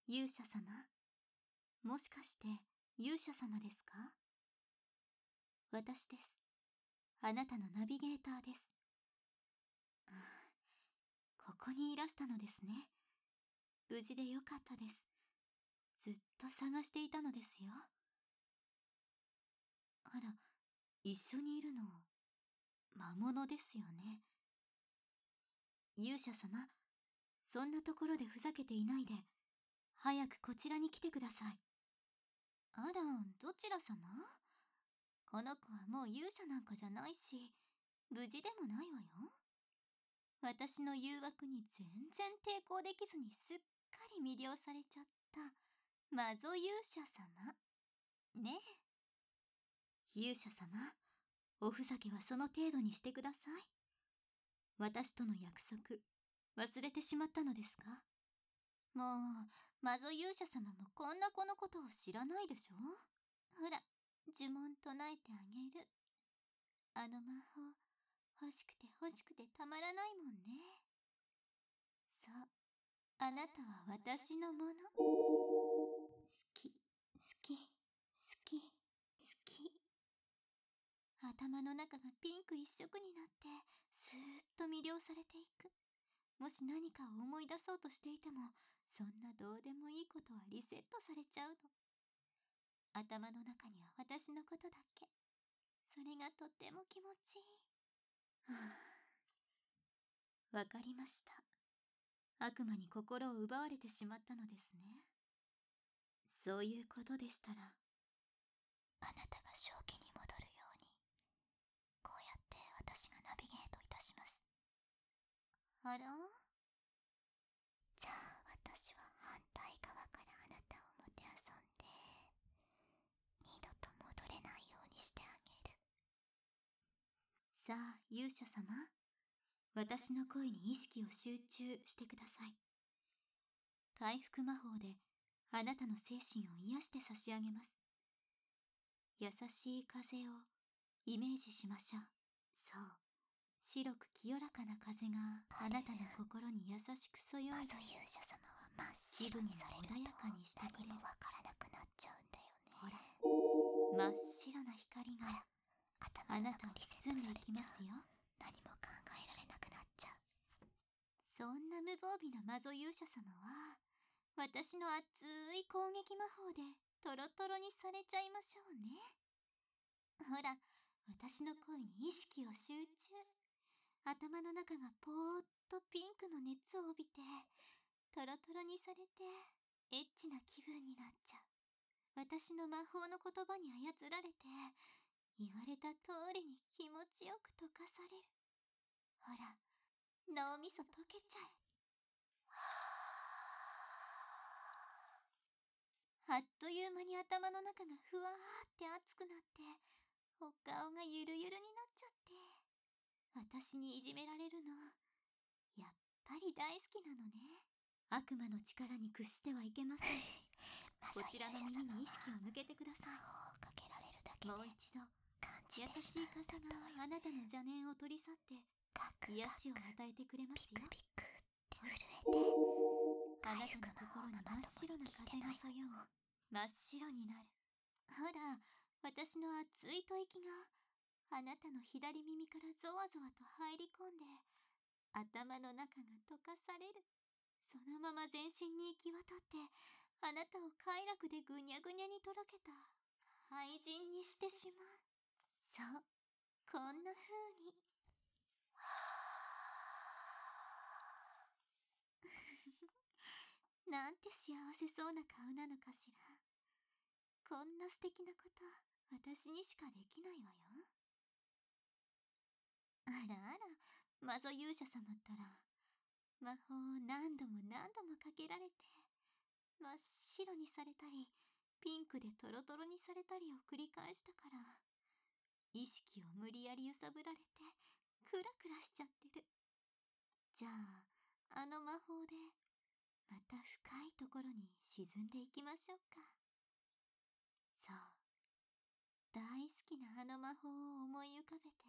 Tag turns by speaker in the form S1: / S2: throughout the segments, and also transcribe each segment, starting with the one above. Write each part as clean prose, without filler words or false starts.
S1: 勇者様、もしかして勇者様ですか？私です。あなたのナビゲーターです。ここにいらしたのですね。無事でよかったです。ずっと探していたのですよ。あら、一緒にいるの、魔物ですよね。勇者様、そんなところでふざけていないで、早くこちらに来てください。あら、どちら様？この子はもう勇者なんかじゃないし、無事でもないわよ。私の誘惑に全然抵抗できずにすっかり魅了されちゃった魔女勇者様。ねえ。勇者様、おふざけはその程度にしてください。私との約束、忘れてしまったのですか？もう、魔女勇者様もこんな子のことを知らないでしょ？ほら、呪文唱えてあげる。あの魔法、欲しくて欲しくてたまらないもんね。そう、あなたは私のもの。好き、好き、好き、好き。頭の中がピンク一色になって、スーッと魅了されていく。もし何かを思い出そうとしていても、そんなどうでもいいことはリセットされちゃうの。頭の中には私のことだけ。それがとっても気持ちいい。わかりました。悪魔に心を奪われてしまったのですね。そういうことでしたら、あなたが正気に戻るように、こうやって私がナビゲートいたします。あら？じゃあ私は反対側からあなたをもてあそんで、二度と戻れないようにしてあげる。さあ、勇者様。私の声に意識を集中してください。回復魔法であなたの精神を癒して差し上げます。優しい風をイメージしましょう。そう。白く清らかな風があなたの心に優しくそよいで、
S2: 魔女勇者様は真っ白にされると
S1: 穏やかにしてくれる。
S2: 何もわからなくなっちゃうんだよね。
S1: ほら、真っ白な光があなたを包んでいきますよ。
S2: 何も考えられなくなっちゃう。
S1: そんな無防備な魔女勇者様は、私の熱い攻撃魔法でトロトロにされちゃいましょうね。ほら、私の声に意識を集中。頭の中がぽーっとピンクの熱を帯びて、トロトロにされて、エッチな気分になっちゃう。私の魔法の言葉に操られて、言われた通りに気持ちよく溶かされる。ほら、脳みそ溶けちゃえ。あっという間に頭の中がふわーって熱くなって、お顔がゆるゆるになっちゃって。私にいじめられるの、やっぱり大好きなのね。悪魔の力に屈してはいけません。こちらの耳に意識を向けてください。
S2: 魔法をかけられるだけで
S1: もう一度、
S2: 感じ
S1: 優
S2: てしまうんだ
S1: しい風
S2: ったわよね。
S1: があなたの邪念を取り去って、
S2: ガク
S1: 癒
S2: ガク
S1: しを与えてくれますよ。
S2: ビクビクって震えて、
S1: あなたの心に真っ白な風がそよぐ。真っ白になる。ほら、私の熱い吐息があなたの左耳からゾワゾワと入り込んで、頭の中が溶かされる。そのまま全身に行き渡って、あなたを快楽でぐにゃぐにゃにとろけた廃人にしてしまう。そう、こんな風に。なんて幸せそうな顔なのかしら。こんな素敵なこと、私にしかできないわよ。あらあら、魔女勇者様ったら、魔法を何度も何度もかけられて、真っ白にされたり、ピンクでトロトロにされたりを繰り返したから、意識を無理やり揺さぶられて、クラクラしちゃってる。じゃあ、あの魔法で、また深いところに沈んでいきましょうか。そう。大好きなあの魔法を思い浮かべて。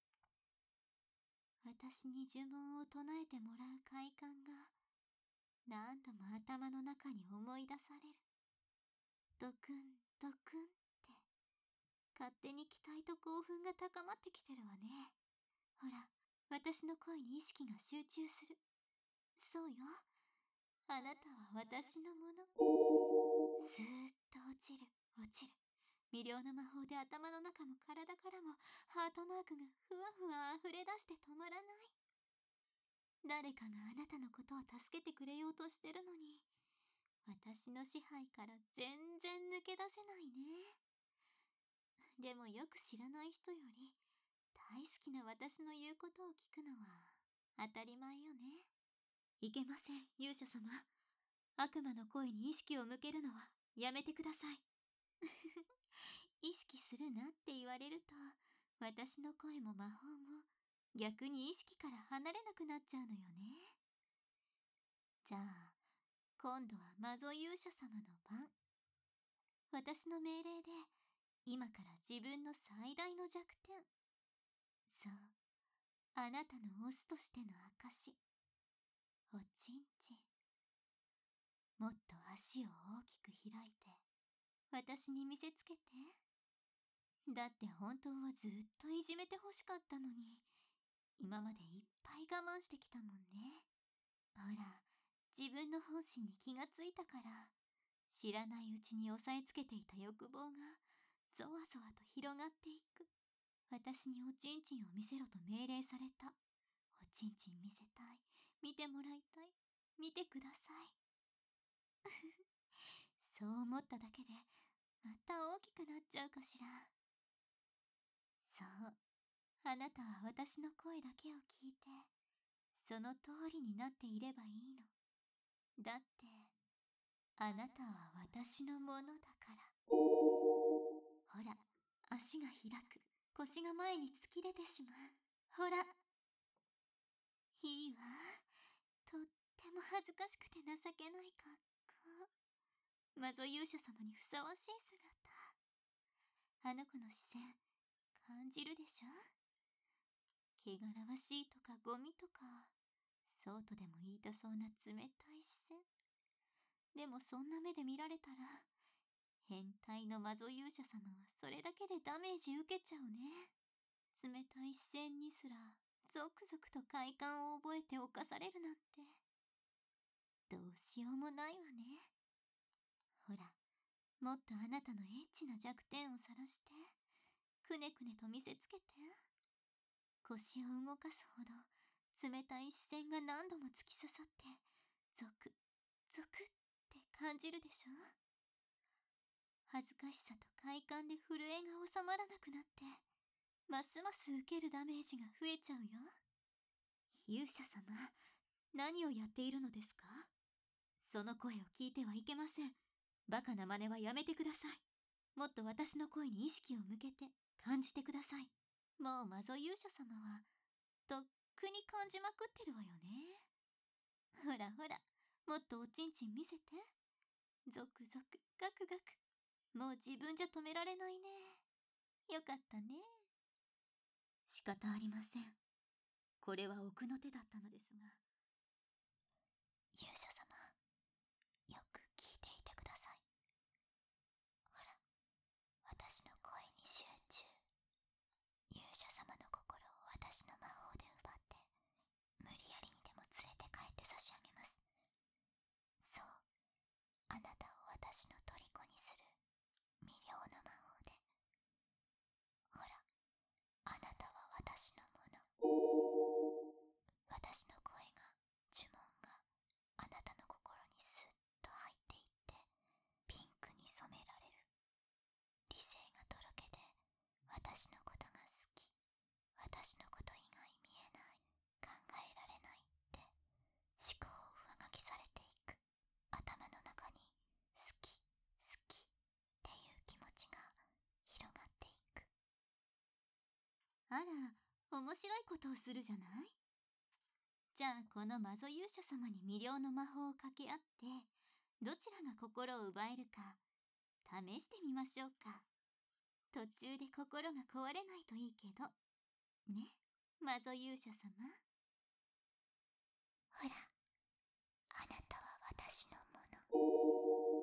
S1: 私に呪文を唱えてもらう快感が何度も頭の中に思いい出される。ドクンドクンって、勝手に期待と興奮が高まってきてるわね。ほら、私の声に意識が集中する。そうよ。あなたは私のもの。スーッと落ちる、落ちる。微量な魔法で頭の中も体からもハートマークがふわふわ溢れ出して止まらない。誰かがあなたのことを助けてくれようとしてるのに、私の支配から全然抜け出せないね。でもよく知らない人より大好きな私の言うことを聞くのは当たり前よね。いけません、勇者様。悪魔の声に意識を向けるのはやめてください。意識するなって言われると、私の声も魔法も逆に意識から離れなくなっちゃうのよね。じゃあ、今度は魔族勇者様の番。私の命令で今から自分の最大の弱点、そう、あなたのオスとしての証、おちんちん。もっと足を大きく開いて私に見せつけて。だって本当はずっといじめてほしかったのに、今までいっぱい我慢してきたもんね。ほら、自分の本心に気がついたから、知らないうちに押さえつけていた欲望がゾワゾワと広がっていく。私におちんちんを見せろと命令された。おちんちん見せたい。見てもらいたい。見てください。そう思っただけで、また大きくなっちゃうかしら。そう。あなたは私の声だけを聞いて、その通りになっていればいいの。だって、あなたは私のものだから。ほら、足が開く。腰が前に突き出てしまう。ほら。いいわ。とっても恥ずかしくて情けない格好。魔族勇者様にふさわしい姿。あの子の視線、感じるでしょ？汚らわしいとかゴミとか、そうとでも言いたそうな冷たい視線。でもそんな目で見られたら、変態の魔族勇者様はそれだけでダメージ受けちゃうね。冷たい視線にすらゾクゾクと快感を覚えて侵されるなんて、どうしようもないわね。ほら、もっとあなたのエッチな弱点を晒して、くねくねと見せつけて。腰を動かすほど冷たい視線が何度も突き刺さって、ゾクゾクって感じるでしょ。恥ずかしさと快感で震えが収まらなくなって、ますます受けるダメージが増えちゃうよ。勇者様、何をやっているのですか？その声を聞いてはいけません。バカな真似はやめてください。もっと私の声に意識を向けて感じてください。もう魔族勇者様はとっくに感じまくってるわよね。ほらほら、もっとおちんちん見せて。ゾクゾク、ガクガク。もう自分じゃ止められないね。よかったね。仕方ありません。これは奥の手だったのですが。
S2: 勇者様、よく聞いていてください。ほら、私の声に集中。勇者様の心を私の魔法で奪って、無理やりにでも連れて帰って差し上げます。そう、あなたを私の虜にする魅了の魔法で。ほら、あなたは私のもの。私の声が、呪文があなたの心にスッと入っていって、ピンクに染められる。理性がとろけて、私のことが好き、私のこと以外見えない、考えられないって思考を上書きされていく。頭の中に好き好きっていう気持ちが広がっていく。
S1: あら、面白いことをするじゃない？じゃあこの魔族勇者様に魅了の魔法を掛け合って、どちらが心を奪えるか試してみましょうか。途中で心が壊れないといいけど。ね、魔族勇者様。
S2: ほら、あなたは私のもの。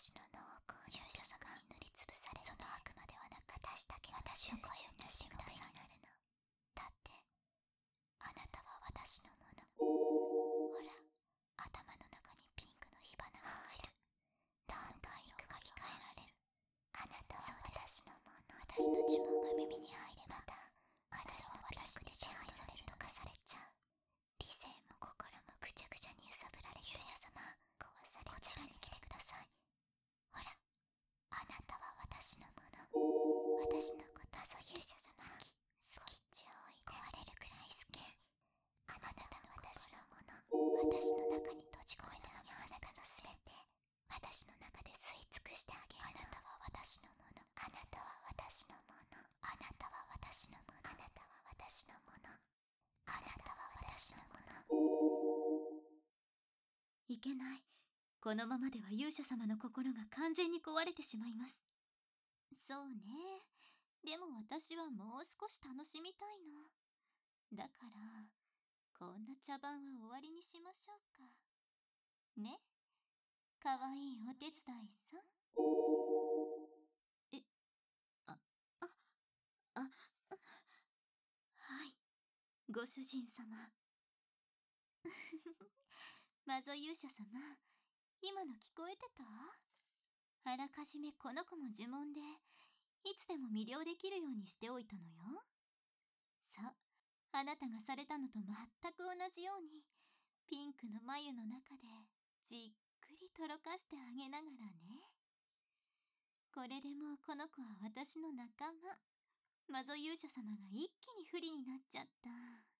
S2: 私の脳を勇者様に塗りつぶされる。その悪魔ではなく、私だけ私の声を聞きください。なるの。だって、あなたは私のもの。ほら、頭の中にピンクの火花が落ちる。どんどんよく書き換えられる。あなたは私のもの。私の呪文が耳に入れば、また私のピンクで支配されるとかされちゃう。理性も心もぐちゃぐちゃに揺さぶられて、勇者様、壊されちゃう。こちらに来てください。ほら、あなたは私のもの。私のことは勇者様好き。好き。超壊れるくらい好き。あなたは私のもの。私の中に閉じ込めてあげあなたのすべて。私の中で吸い尽くしてあげる。あなたは私のもの。あなたは私のもの。あなたは私のもの。あなたは私のもの。あなたは私のもの。
S1: いけない。このままでは勇者様の心が完全に壊れてしまいます。そうね。でも私はもう少し楽しみたいの。だから、こんな茶番は終わりにしましょうか。ね、かわいいお手伝いさん。あ、はい、ご主人様。マゾ勇者様、今の聞こえてた？あらかじめこの子も呪文で、いつでも魅了できるようにしておいたのよ。さ、あなたがされたのと全く同じように、ピンクの眉の中でじっくりとろかしてあげながらね。これでもうこの子は私の仲間。マゾ勇者様が一気に不利になっちゃった。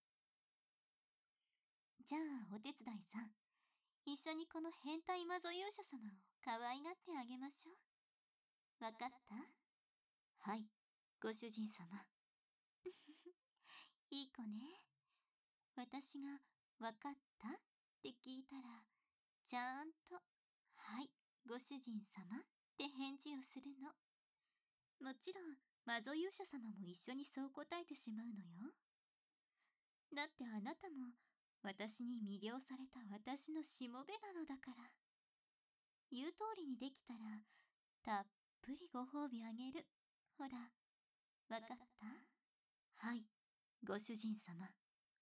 S1: じゃあお手伝いさん、一緒にこの変態マゾ勇者様を可愛がってあげましょう。わかった？はい、ご主人様。いい子ね。私がわかったって聞いたら、ちゃんと、はい、ご主人様って返事をするの。もちろん、マゾ勇者様も一緒にそう答えてしまうのよ。だってあなたも私に魅了された私のしもべなのだから。言う通りにできたら、たっぷりご褒美あげる。ほら、わかった？はい、ご主人様。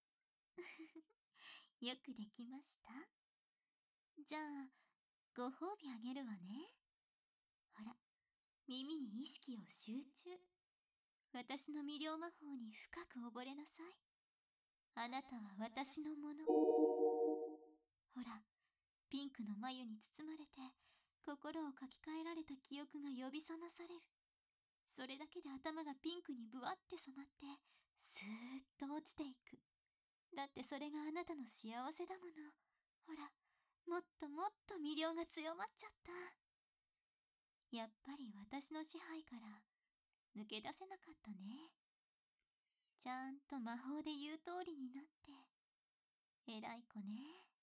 S1: よくできました。じゃあ、ご褒美あげるわね。ほら、耳に意識を集中。私の魅了魔法に深く溺れなさい。あなたは私のもの。ほら、ピンクの眉に包まれて、心を書き換えられた記憶が呼び覚まされる。それだけで頭がピンクにブワって染まって、スーッと落ちていく。だってそれがあなたの幸せだもの。ほら、もっともっと魅了が強まっちゃった。やっぱり私の支配から抜け出せなかったね。ちゃんと魔法で言う通りになって、偉い子ね。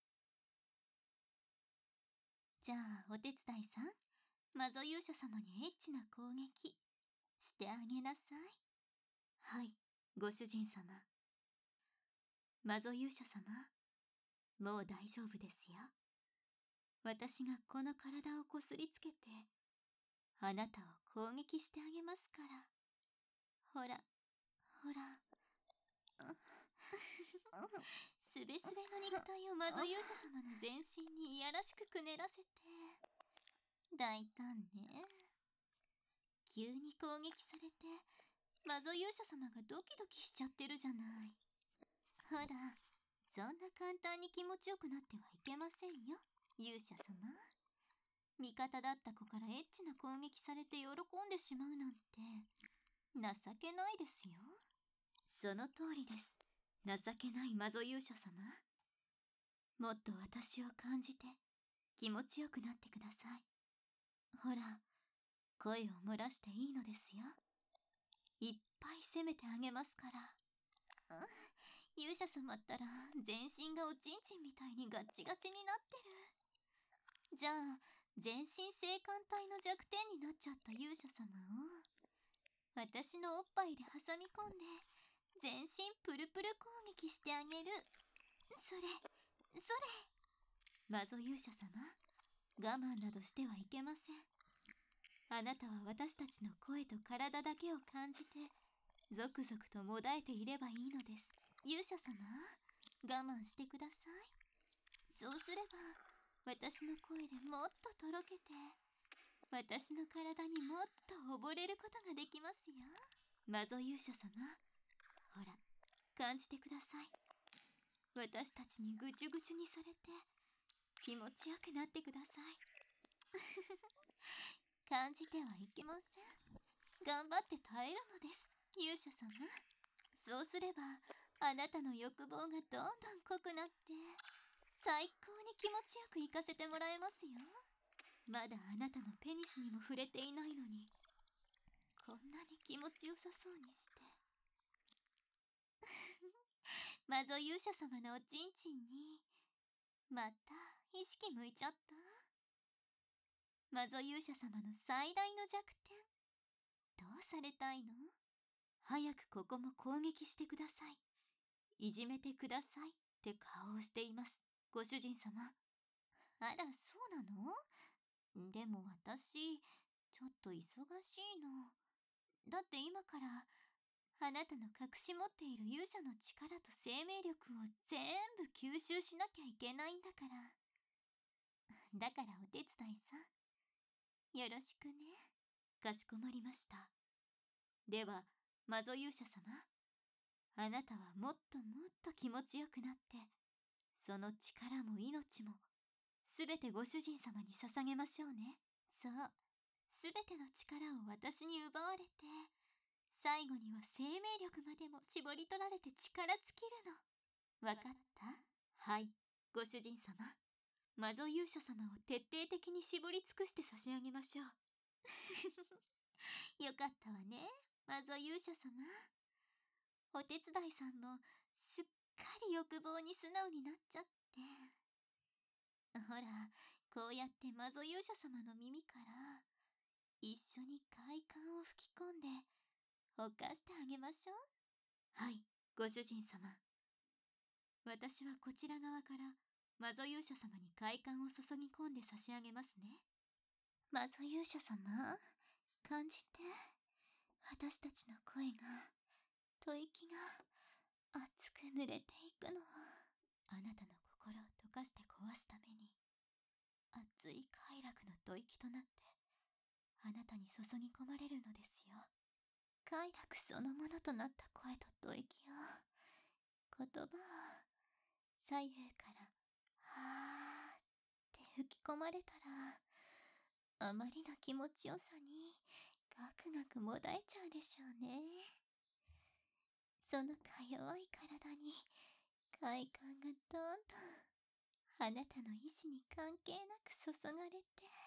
S1: じゃあお手伝いさん、マゾ勇者様にエッチな攻撃してあげなさい。はい、ご主人様。マゾ勇者様、もう大丈夫ですよ。私がこの体をこすりつけて、あなたを攻撃してあげますから。ほら、ほら。すべすべの肉体をマゾ勇者様の全身にいやらしくくねらせて。大胆ね。急に攻撃されて、マゾ勇者様がドキドキしちゃってるじゃない。ほら、そんな簡単に気持ちよくなってはいけませんよ、勇者様。味方だった子からエッチな攻撃されて喜んでしまうなんて、情けないですよ。その通りです。情けないマゾ勇者様。もっと私を感じて、気持ちよくなってください。ほら、声を漏らしていいのですよ。いっぱい責めてあげますから。勇者様ったら全身がおちんちんみたいにガッチガチになってる。じゃあ全身性感帯の弱点になっちゃった勇者様を私のおっぱいで挟み込んで全身プルプル攻撃してあげる。それマゾ勇者様、 我慢などしてはいけません。あなたは私たちの声と体だけを感じて、ゾクゾクともだえていればいいのです。勇者様、我慢してください。そうすれば、私の声でもっととろけて、私の体にもっと溺れることができますよ。魔女勇者様、ほら、感じてください。私たちにぐちゅぐちゅにされて、気持ちよくなってください。感じてはいけません。頑張って耐えるのです、勇者様。そうすれば、あなたの欲望がどんどん濃くなって、最高に気持ちよく行かせてもらえますよ。まだあなたのペニスにも触れていないのに、こんなに気持ちよさそうにして。魔女勇者様のおちんちんに、また意識向いちゃった。魔女勇者様の最大の弱点、どうされたいの？早くここも攻撃してください。いじめてくださいって顔をしています、ご主人様。あら、そうなの？でも私、ちょっと忙しいの。だって今から、あなたの隠し持っている勇者の力と生命力を全部吸収しなきゃいけないんだから。だからお手伝いさん、よろしくね。かしこまりました。では、魔女勇者様、あなたはもっともっと気持ちよくなって、その力も命も、すべてご主人様に捧げましょうね。そう、すべての力を私に奪われて、最後には生命力までも絞り取られて力尽きるの。わかった？はい、ご主人様。魔女勇者様を徹底的に絞り尽くして差し上げましょう。よかったわね、魔女勇者様。お手伝いさんもすっかり欲望に素直になっちゃって。ほら、こうやって魔女勇者様の耳から一緒に快感を吹き込んでほかしてあげましょう。はい、ご主人様。私はこちら側から魔女勇者様に快感を注ぎ込んで差し上げますね。魔女勇者様、感じて。私たちの声が、吐息が熱く濡れていくの。あなたの心を溶かして壊すために、熱い快楽の吐息となって、あなたに注ぎ込まれるのですよ。快楽そのものとなった声と吐息を、言葉を左右からはーって吹き込まれたら、あまりの気持ちよさにガクガクもだえちゃうでしょうね。そのか弱い体に快感がどんどんあなたの意志に関係なく注がれて、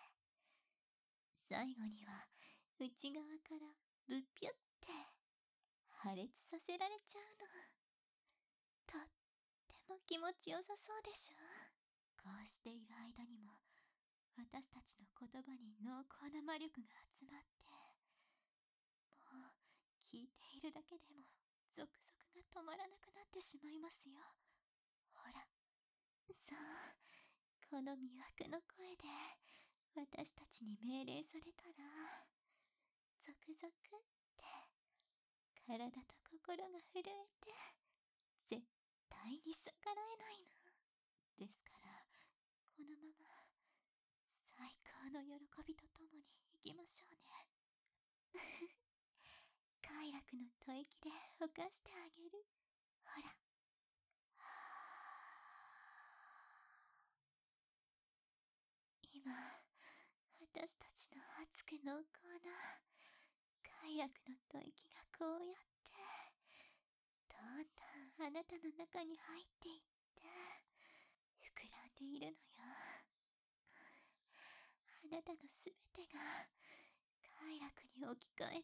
S1: 最後には内側からブッピュって破裂させられちゃうの。とっても気持ちよさそうでしょ。こうしている間にも私たちの言葉に濃厚な魔力が集まって、もう聞いているだけでもゾクゾクが止まらなくなってしまいますよ。ほら、そう、この魅惑の声で私たちに命令されたら、ゾクゾクって体と心が震えて絶対に逆らえないの。ですから、このまま最高の喜びとともに行きましょうね。快楽の吐息でほかしてあげる。ほら。今、私たちの熱く濃厚な快楽の吐息がこうやってどんどんあなたの中に入っていって膨らんでいるのよ。あなたのすべてが快楽に置き換えられて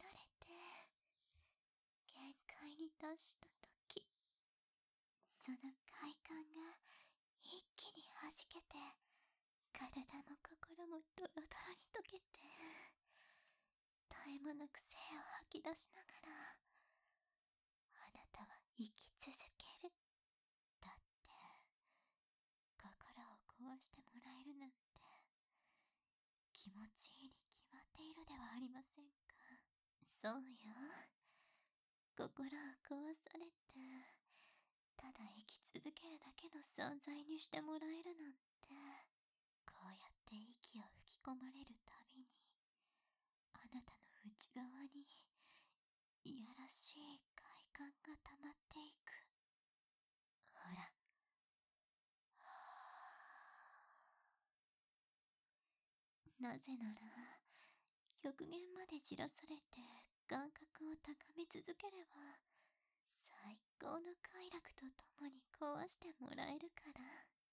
S1: 限界に達したとき、その快感が一気に弾けて、体も心もドロドロに溶けて、絶え間なく精を吐き出しながら、あなたは生き続ける。だって、心を壊してもらえるなんて、
S2: 気持ちいいに決まっているではありませんか。そうよ。心を壊されて、ただ生き続けるだけの存在にしてもらえるなんて、こうやって息を吹き込まれるたびに、あなたの内側にいやらしい快感が溜まっていく。ほら。なぜなら、極限までじらされて感覚を高め続ければ、最高の快楽とともに壊してもらえるから。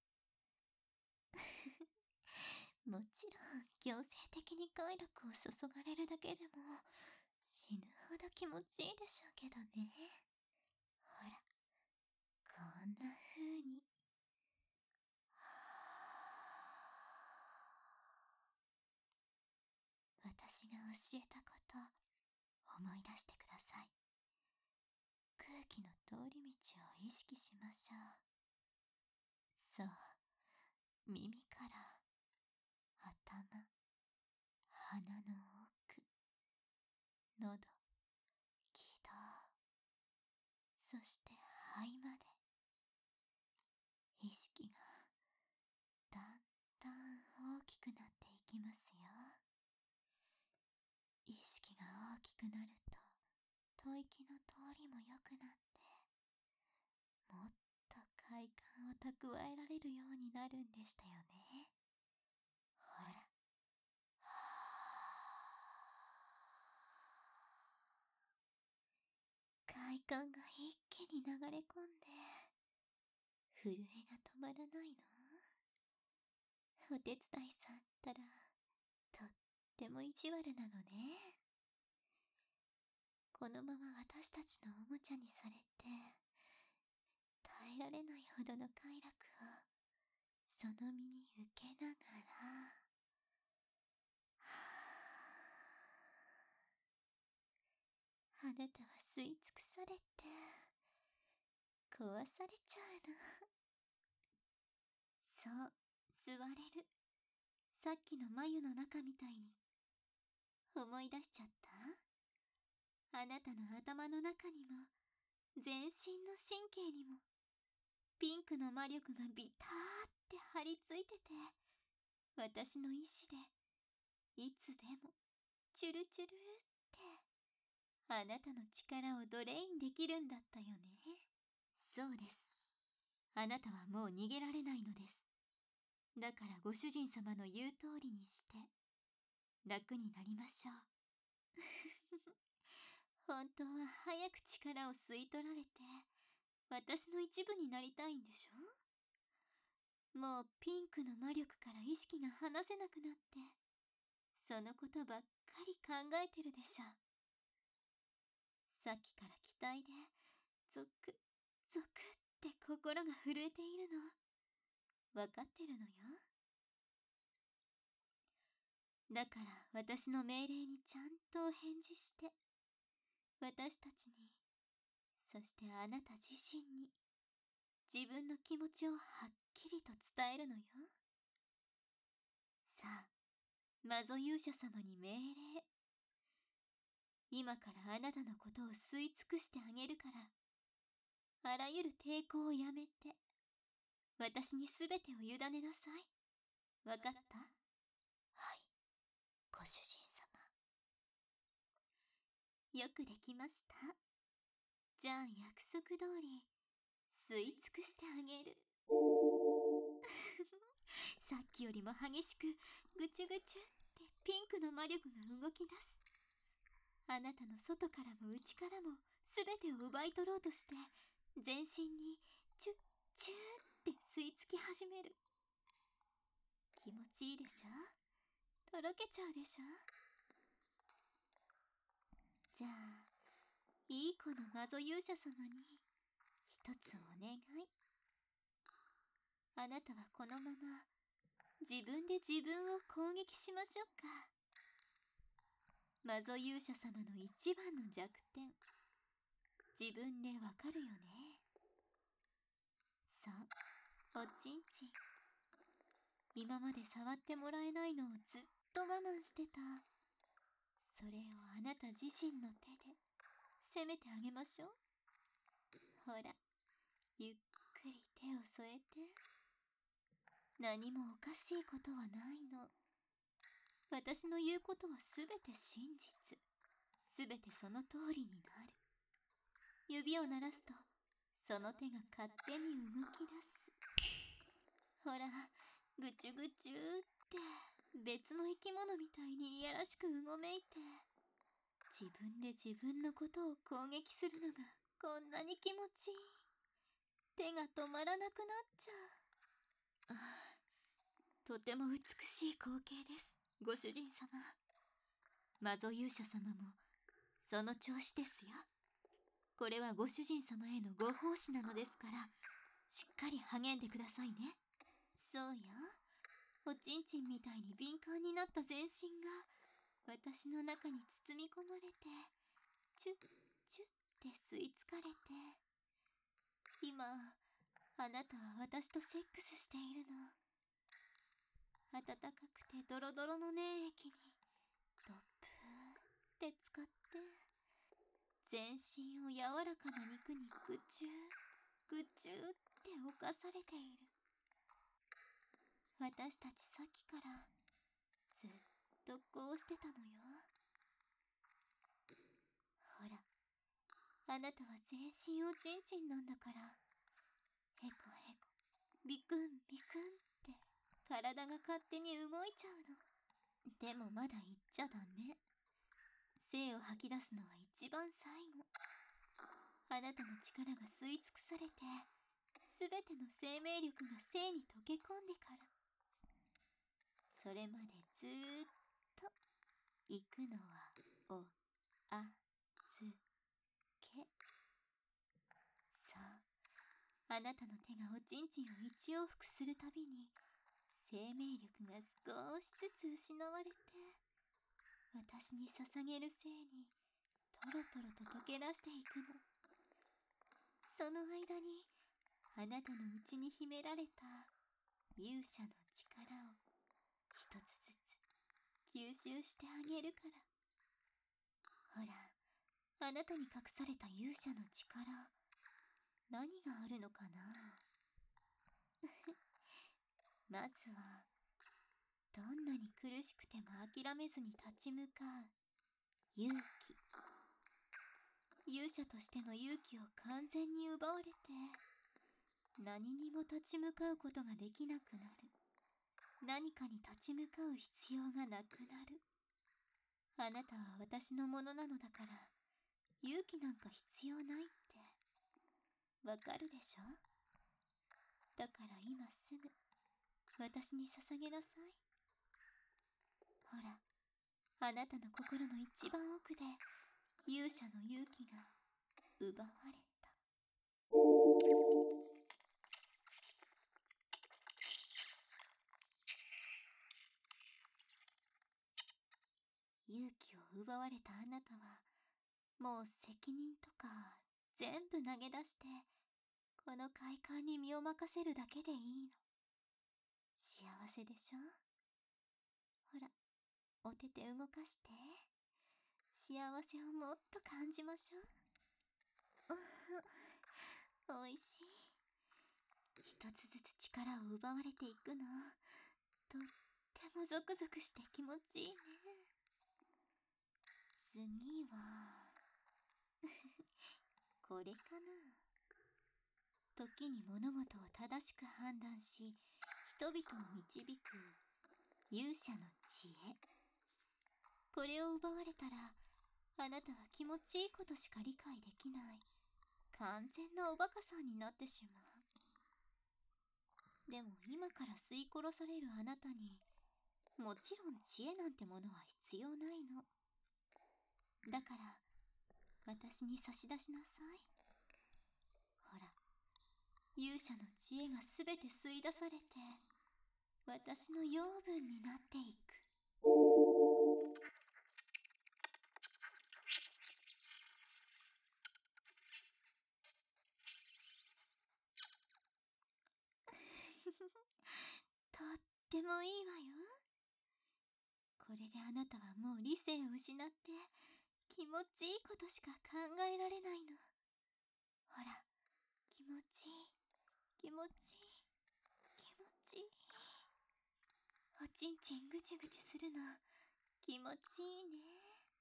S2: もちろん強制的に快楽を注がれるだけでも死ぬほど気持ちいいでしょうけどね。ほら、こんな風に。私が教えたこと思い出してください。空気の通り道を意識しましょう。そう、耳から頭、鼻の奥、喉、気道、そして肺まで。意識がだんだん大きくなっていきますよ。意識が大きくなると吐息の通りも良くなって、もっと快感を蓄えられるようになるんでしたよね。ほら。快感が一気に流れ込んで、震えが止まらないの。お手伝いさんったら、とっても意地悪なのね。このまま私たちのおもちゃにされて、耐えられないほどの快楽を、その身に受けながら、あなたは吸い尽くされて、壊されちゃうの。そう、吸われる。さっきの眉の中みたいに。思い出しちゃった？あなたの頭の中にも、全身の神経にも、ピンクの魔力がビターって張り付いてて、私の意志で、いつでも、チュルチュルって、あなたの力をドレインできるんだったよね。そうです。あなたはもう逃げられないのです。だからご主人様の言う通りにして、楽になりましょう。本当は早く力を吸い取られて、私の一部になりたいんでしょ？もうピンクの魔力から意識が離せなくなって、そのことばっかり考えてるでしょ。さっきから期待で、ゾク、ゾクって心が震えているの。わかってるのよ。だから私の命令にちゃんとお返事して、私たちに、そしてあなた自身に、自分の気持ちをはっきりと伝えるのよ。さあ、魔女勇者様に命令。今からあなたのことを吸い尽くしてあげるから、あらゆる抵抗をやめて、私にすべてを委ねなさい。わかった？ はい、ご主人様。
S1: よくできました。じゃあ約束通り、吸い尽くしてあげる。さっきよりも激しく、ぐちゅぐちゅってピンクの魔力が動き出す。あなたの外からも内からも全てを奪い取ろうとして、全身にチュッチューって吸い付き始める。気持ちいいでしょ？とろけちゃうでしょ？じゃあ、いい子の魔女勇者様に一つお願い。あなたはこのまま自分で自分を攻撃しましょうか。魔女勇者様の一番の弱点、自分でわかるよね。そう、おちんちん。今まで触ってもらえないのをずっと我慢してた。それをあなた自身の手で責めてあげましょう。ほら、ゆっくり手を添えて。何もおかしいことはないの。私の言うことはすべて真実。すべてその通りになる。指を鳴らすと、その手が勝手に動き出す。ほら、ぐちゅぐちゅって別の生き物みたいにいやらしくうごめいて、自分で自分のことを攻撃するのがこんなに気持ちいい。手が止まらなくなっちゃう。とても美しい光景です、ご主人様。魔女勇者様もその調子ですよ。これはご主人様へのご奉仕なのですから、しっかり励んでくださいね。そうよ。おちんちんみたいに敏感になった全身が私の中に包み込まれて、チュッチュッって吸い付かれて、今あなたは私とセックスしているの。暖かくてドロドロの粘液にドップーって使って、全身を柔らかな肉にぐちゅぐちゅって侵されている。私たちさっきからずっとこうしてたのよ。ほら、あなたは全身おちんちんなんだから、へこへこ、ビクンビクンって体が勝手に動いちゃうの。でもまだ言っちゃダメ。精を吐き出すのは一番最後。あなたの力が吸い尽くされて、すべての生命力が精に溶け込んでから。それまでずーっと行くのはおあずけ。そう、あなたの手がおちんちんを一往復するたびに生命力が少しずつ失われて、私に捧げる性にトロトロと溶け出していくの。その間にあなたの内に秘められた勇者の力を一つずつ吸収してあげるから。ほら、あなたに隠された勇者の力、何があるのかな。まずは、どんなに苦しくても諦めずに立ち向かう勇気。勇者としての勇気を完全に奪われて、何にも立ち向かうことができなくなる。何かに立ち向かう必要がなくなる。あなたは私のものなのだから、勇気なんか必要ないってわかるでしょ。だから今すぐ私に捧げなさい。ほら、あなたの心の一番奥で勇者の勇気が奪われた。勇気を奪われたあなたは、もう責任とか全部投げ出して、この快感に身を任せるだけでいいの。幸せでしょ。ほら、お手手動かして。幸せをもっと感じましょう。おいしい。一つずつ力を奪われていくの。とってもゾクゾクして気持ちいいね。次はこれかな。時に物事を正しく判断し、人々を導く勇者の知恵。これを奪われたら、あなたは気持ちいいことしか理解できない完全なおバカさんになってしまう。でも今から吸い殺されるあなたに、もちろん知恵なんてものは必要ないの。だから私に差し出しなさい。ほら、勇者の知恵がすべて吸い出されて、私の養分になっていく。とってもいいわよ。ここれであなたはもう理性を失って気持ちいいことしか考えられないの。ほら、気持ちいい、気持ちいい、気持ちいい。おちんちんぐちぐちするの気持ちいいね。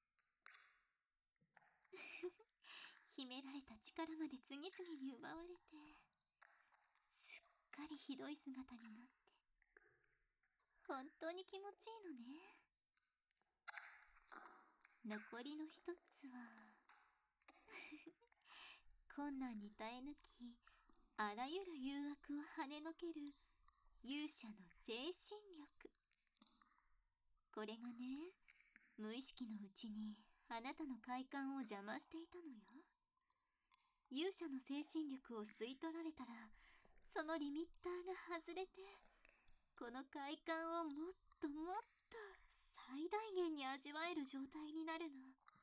S1: 秘められた力まで次々に奪われて、すっかりひどい姿になって、本当に気持ちいいのね。残りの一つは困難に耐え抜き、あらゆる誘惑を跳ねのける勇者の精神力。これがね、無意識のうちにあなたの快感を邪魔していたのよ。勇者の精神力を吸い取られたら、そのリミッターが外れて、この快感をもっともっと最大限に味わえる状態になるの。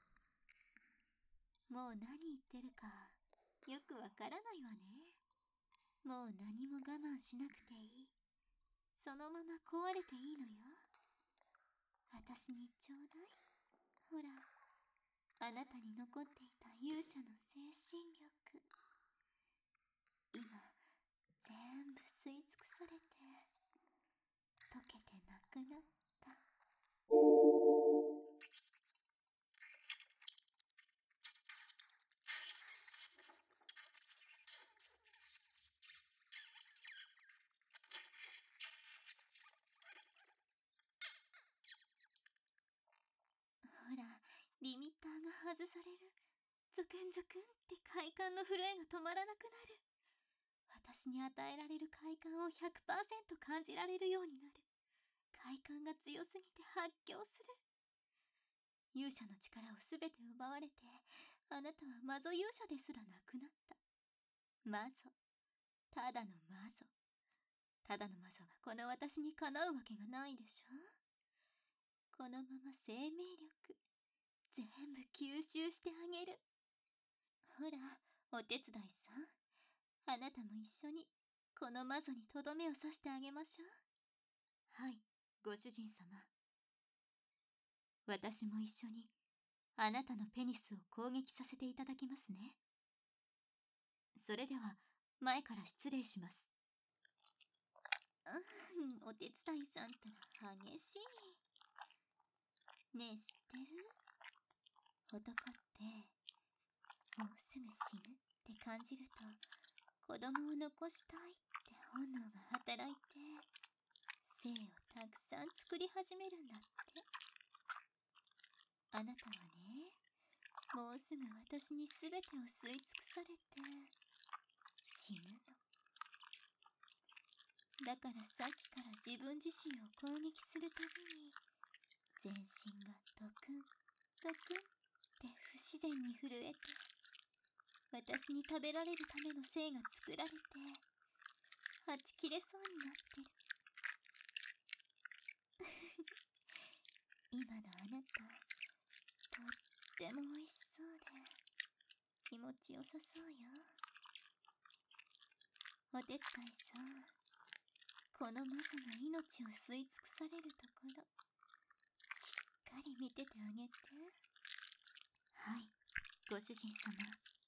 S1: もう何言ってるかよくわからないわね。もう何も我慢しなくていい。そのまま壊れていいのよ。私にちょうだい。ほら、あなたに残っていた勇者の精神力。今、全部吸い尽くされて、溶けてなくなった。ほら、リミッターが外される。ゾクンゾクンって快感の震えが止まらなくなる。私に与えられる快感を 100% 感じられるようになる。快感が強すぎて発狂する。勇者の力をすべて奪われて、あなたは魔女勇者ですらなくなった。魔女。ただの魔女。ただの魔女がこの私にかなうわけがないでしょ。このまま生命力、全部吸収してあげる。ほら、お手伝いさん。あなたも一緒に、この魔女にとどめを刺してあげましょう。はい、ご主人様。私も一緒に、あなたのペニスを攻撃させていただきますね。それでは、前から失礼します。お手伝いさんったら激しい。ねえ、知ってる？男って、もうすぐ死ぬって感じると、子供を残したいって本能が働いて、精をたくさん作り始めるんだって。あなたはね、もうすぐ私に全てを吸い尽くされて、死ぬの。だからさっきから自分自身を攻撃するたびに、全身がドクン、ドクンって不自然に震えて、私に食べられるための精が作られて、はち切れそうになってる。今のあなた、とっても美味しそうで、気持ちよさそうよ。お手伝いさん、この魔女が命を吸い尽くされるところ、しっかり見ててあげて。はい、ご主人様。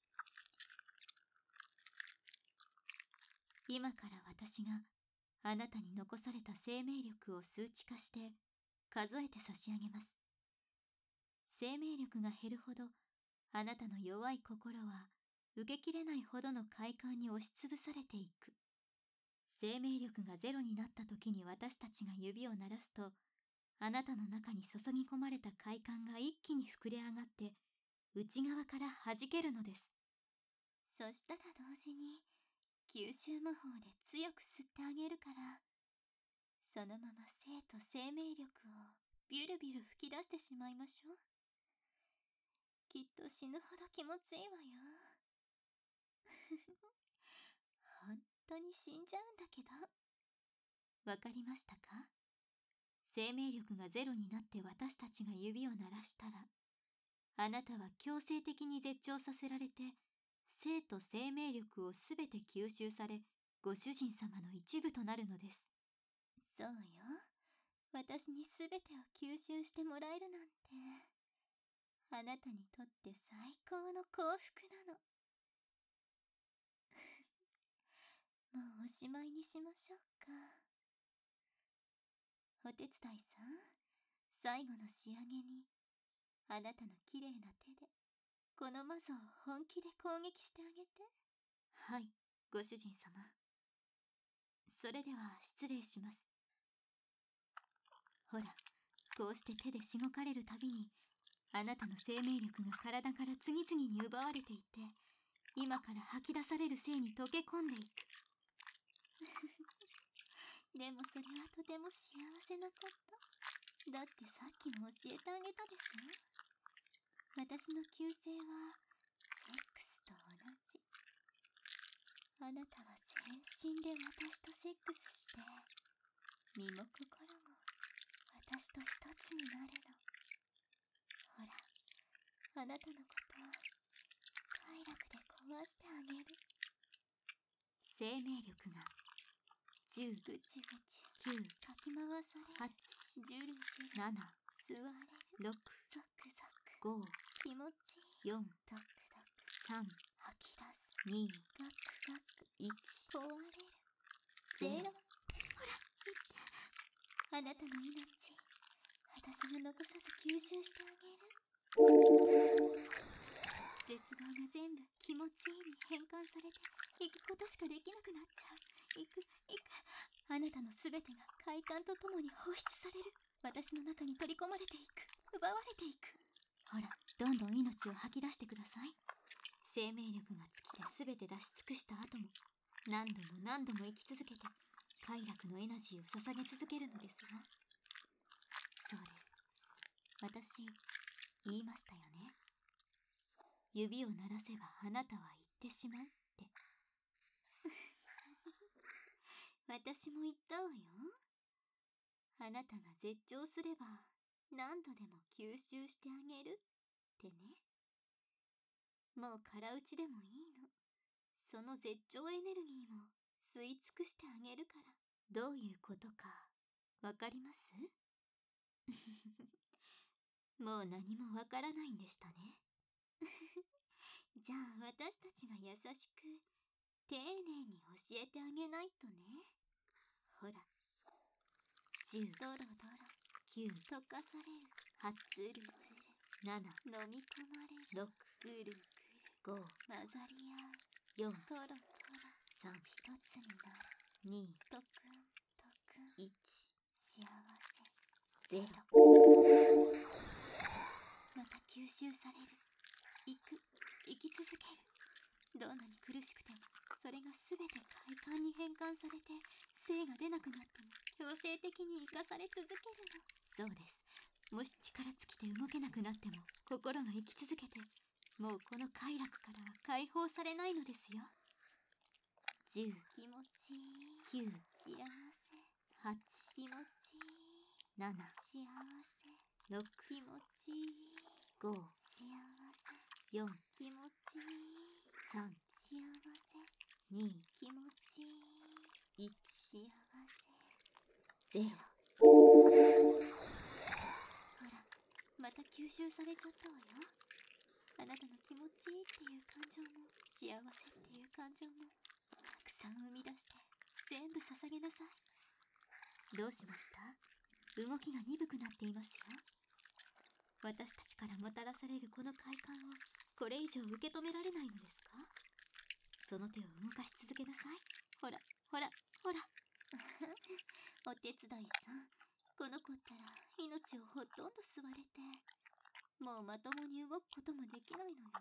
S1: 今から私があなたに残された生命力を数値化して数えて差し上げます。生命力が減るほどあなたの弱い心は受けきれないほどの快感に押しつぶされていく。生命力がゼロになった時に私たちが指を鳴らすと、あなたの中に注ぎ込まれた快感が一気に膨れ上がって内側から弾けるのです。そしたら同時に吸収魔法で強く吸ってあげるから、そのまま生と生命力をビュルビュル吹き出してしまいましょう。きっと死ぬほど気持ちいいわよ。本当に死んじゃうんだけど。わかりましたか？生命力がゼロになって私たちが指を鳴らしたら、あなたは強制的に絶頂させられて、生と生命力をすべて吸収され、ご主人様の一部となるのです。そうよ。 私に全てを吸収してもらえるなんて、あなたにとって最高の幸福なの。もうおしまいにしましょうか。お手伝いさん、最後の仕上げに、あなたの綺麗な手で、この魔女を本気で攻撃してあげて。はい、ご主人様。それでは失礼します。ほら、こうして手でしごかれるたびに、あなたの生命力が体から次々に奪われていって、今から吐き出される性に溶け込んでいく。でもそれはとても幸せなこと。だってさっきも教えてあげたでしょ。私の旧姓はセックスと同じ。あなたは全身で私とセックスして、身も心も私と一つになるの。ほら、あなたのことを快楽で壊してあげる。生命力が10、ぐちぐち、9、かき回される、8、ジュルジュル、7、吸われる、6、ゾクゾク、5、気持ちいい、4、ドクドク、3、吐き出す、2、ガクガク、1、壊れる、0。ほら、あなたの命、私が残さず吸収してあげる。絶望が全部気持ちいいに変換されて、行くことしかできなくなっちゃう。行く。あなたのすべてが快感とともに放出される。私の中に取り込まれていく。奪われていく。ほら、どんどん命を吐き出してください。生命力が尽きてすべて出し尽くした後も、何度も何度も生き続けて、快楽のエナジーを捧げ続けるのですよ。そうです。私、言いましたよね。指を鳴らせばあなたは言ってしまうって。私も言ったわよ。あなたが絶頂すれば何度でも吸収してあげるってね。もう空打ちでもいいの。その絶頂エネルギーも吸い尽くしてあげるから。どういうことかわかります？もう何もわからないんでしたね。じゃあ私たちが優しく丁寧に教えてあげないとね。ほら、10、ドロドロ、9、溶かされる、8、ズルズル、7、飲み込まれる、6、ぐるぐる、5、混ざり合う、4、トロトロ、3、一つになる、2、トクントクン、1、幸せ、0。また吸収される。生き続ける。どんなに苦しくても、それが全て快感に変換されて、精が出なくなっても強制的に生かされ続けるの。そうです。もし力尽きて動けなくなっても心が生き続けて、もうこの快楽からは解放されないのですよ。10、気持ちいい、9、幸せ、8、気持ちいい、7、幸せ、6、気持ちいい、5、幸せ、4、気持ちいい、3、幸せ、2、気持ちいい、1、幸せ、0。ほら、また吸収されちゃったわよ。あなたの気持ちいいっていう感情も、幸せっていう感情も、たくさん生み出して、全部捧げなさい。どうしました？動きが鈍くなっていますよ。私たちからもたらされるこの快感を、これ以上受け止められないのですか？その手を動かし続けなさい。ほら。お手伝いさん、この子ったら命をほとんど吸われて、もうまともに動くこともできないのよ。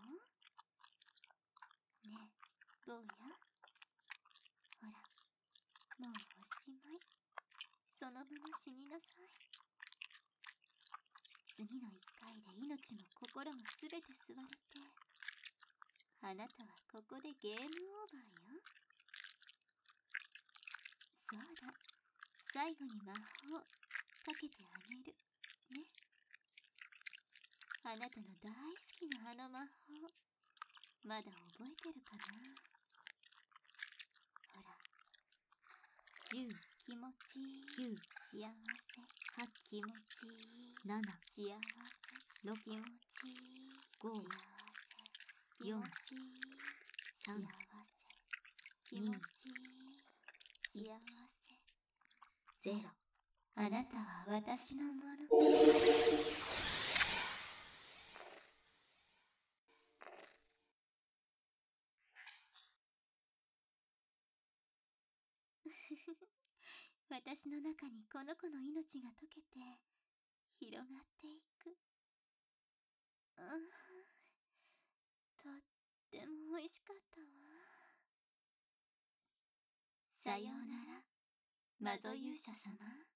S1: ねえ、坊や。ほら、もうおしまい。そのまま死になさい。次の1回で命も心もすべて吸われて、あなたはここでゲームオーバーよ。そうだ、最後に魔法かけてあげるね。あなたの大好きなあの魔法、まだ覚えてるかな？ほら、10、気持ちいい、9、幸せ、 8、気持ちいい。7、幸せ。6、気持ちいい。5、幸せ。気持ちいい。3、幸せ。気持ちいい。幸せ。0、あなたは私のもの。私の中にこの子の命が溶けて広がっていく。とっても美味しかったわ。さようなら、マゾ勇者様。